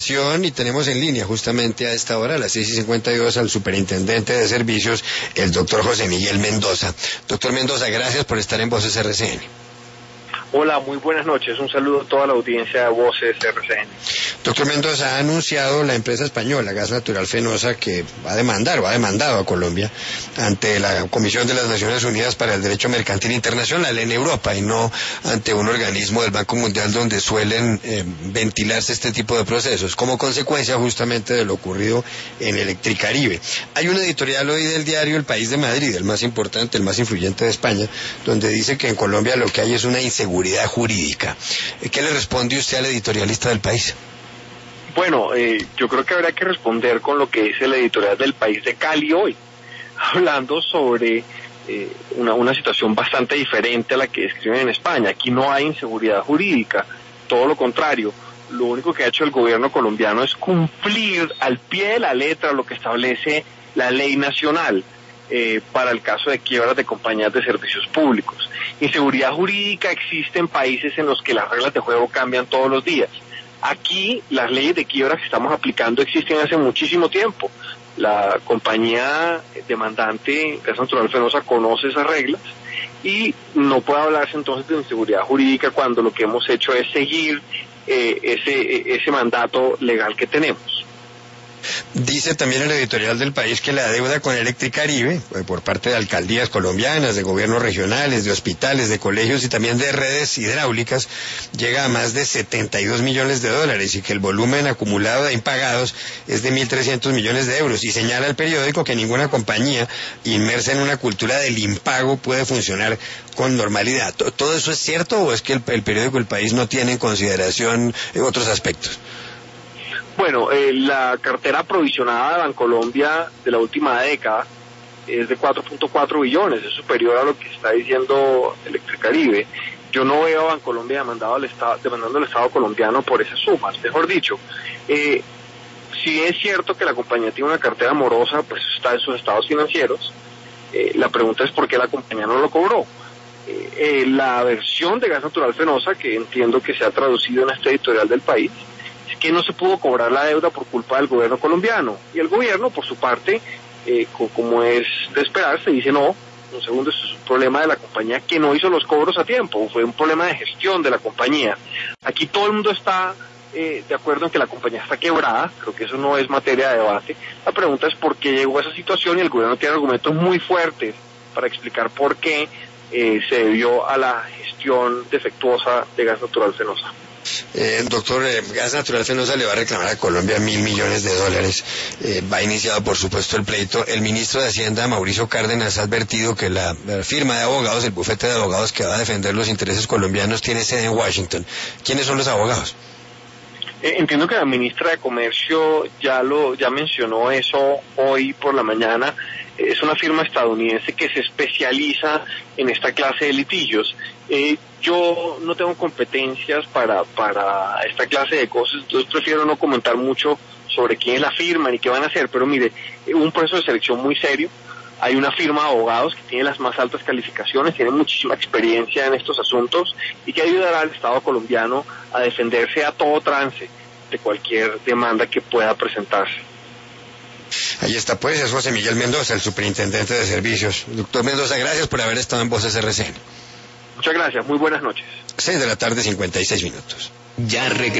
información y tenemos en línea justamente a esta hora, a las 6:52, al superintendente de servicios, el doctor José Miguel Mendoza. Doctor Mendoza, gracias por estar en Voces RCN. Hola, muy buenas noches. Un saludo a toda la audiencia de Voces RCN. Doctor Mendoza, ha anunciado la empresa española Gas Natural Fenosa que va a demandar, o ha demandado a Colombia ante la Comisión de las Naciones Unidas para el Derecho Mercantil Internacional en Europa y no ante un organismo del Banco Mundial donde suelen ventilarse este tipo de procesos, como consecuencia justamente de lo ocurrido en Electricaribe. Hay un editorial hoy del diario El País de Madrid, el más importante, el más influyente de España, donde dice que en Colombia lo que hay es una inseguridad jurídica. ¿Qué le responde usted al editorialista del País? Bueno, yo creo que habrá que responder con lo que dice el editorial del País de Cali hoy, hablando sobre una situación bastante diferente a la que describen en España. Aquí no hay inseguridad jurídica, todo lo contrario. Lo único que ha hecho el gobierno colombiano es cumplir al pie de la letra lo que establece la ley nacional para el caso de quiebras de compañías de servicios públicos. Inseguridad jurídica existe en países en los que las reglas de juego cambian todos los días. Aquí las leyes de quiebra que estamos aplicando existen hace muchísimo tiempo. La compañía demandante, Gas Natural Fenosa, conoce esas reglas y no puede hablarse entonces de inseguridad jurídica cuando lo que hemos hecho es seguir ese mandato legal que tenemos. Dice también el editorial del País que la deuda con Electricaribe, por parte de alcaldías colombianas, de gobiernos regionales, de hospitales, de colegios y también de redes hidráulicas, llega a más de 72 millones de dólares y que el volumen acumulado de impagados es de 1.300 millones de euros. Y señala el periódico que ninguna compañía inmersa en una cultura del impago puede funcionar con normalidad. ¿Todo eso es cierto o es que el periódico El País no tiene en consideración otros aspectos? Bueno, la cartera provisionada de Bancolombia de la última década es de 4.4 billones, es superior a lo que está diciendo Electricaribe. Yo no veo a Bancolombia demandando al Estado colombiano por esas sumas. Mejor dicho, si es cierto que la compañía tiene una cartera morosa, pues está en sus estados financieros. La pregunta es por qué la compañía no lo cobró. La versión de Gas Natural Fenosa, que entiendo que se ha traducido en este editorial del País, que no se pudo cobrar la deuda por culpa del gobierno colombiano. Y el gobierno, por su parte, como es de esperarse, dice no, un segundo, esto es un problema de la compañía que no hizo los cobros a tiempo, fue un problema de gestión de la compañía. Aquí todo el mundo está de acuerdo en que la compañía está quebrada, creo que eso no es materia de debate. La pregunta es por qué llegó a esa situación y el gobierno tiene argumentos muy fuertes para explicar por qué se debió a la gestión defectuosa de Gas Natural Fenosa. Doctor, Gas Natural Fenosa le va a reclamar a Colombia 1.000 millones de dólares. Va iniciado, por supuesto, el pleito. El ministro de Hacienda, Mauricio Cárdenas, ha advertido que la firma de abogados, el bufete de abogados que va a defender los intereses colombianos, tiene sede en Washington. ¿Quiénes son los abogados? Entiendo que la ministra de Comercio ya mencionó eso hoy por la mañana. Es una firma estadounidense que se especializa en esta clase de litigios. Yo no tengo competencias para esta clase de cosas, entonces prefiero no comentar mucho sobre quién es la firma ni qué van a hacer, pero mire, un proceso de selección muy serio. Hay una firma de abogados que tiene las más altas calificaciones, tiene muchísima experiencia en estos asuntos y que ayudará al Estado colombiano a defenderse a todo trance de cualquier demanda que pueda presentarse. Ahí está, pues, es José Miguel Mendoza, el superintendente de servicios. Doctor Mendoza, gracias por haber estado en Voces RCN. Muchas gracias, muy buenas noches. 6:56 p.m. Ya